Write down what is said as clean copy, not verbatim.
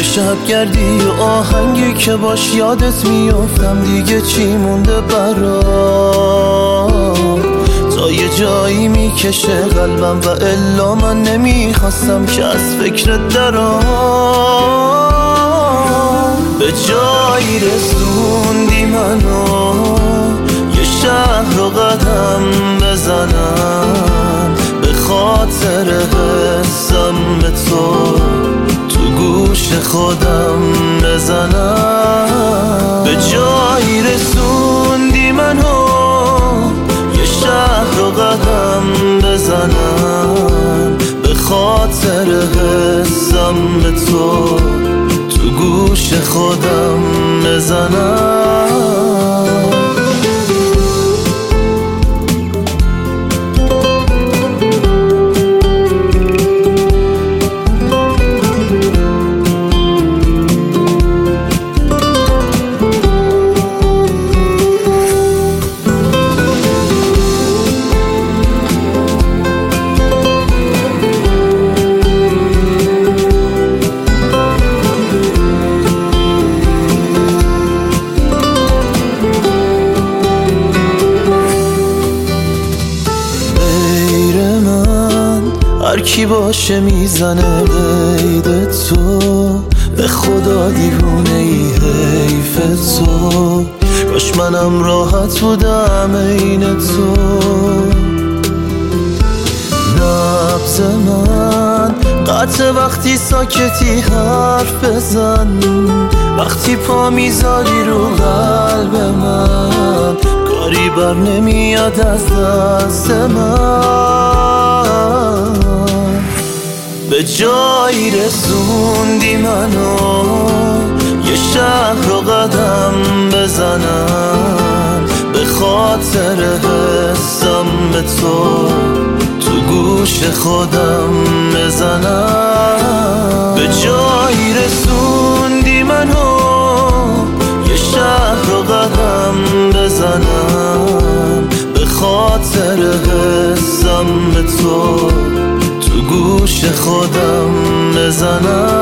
یه شب گردی و آهنگی که باش یادت میافتم، دیگه چی مونده برام؟ تا یه جایی میکشه قلبم و الا من نمیخواستم که از فکرت درام. به جایی رسوندی منو یه شهر رو قدم بزنم، به خاطر حسم به تو گوش خودم بزنم. به جایی رسوندی منو یه شهر رو قدم بزنم، به خاطر حسم به تو گوش خودم بزنم. هر کی باشه میزنه قید تو، به خدا دیوونه ای حیف تو، کاش منم راحت بودم عین تو. نبض من قطع وقتی ساکتی حرف بزن، وقتی پا میذاری رو قلب من، کاری بر نمیاد از دست من. به جایی رسوندی منو یه شهر رو قدم بزنم، به خاطر حسم به تو گوش خودم بزنم. به جایی رسوندی منو یه شهر رو قدم بزنم، به خاطر حسم به تو گوش خودم بزنم.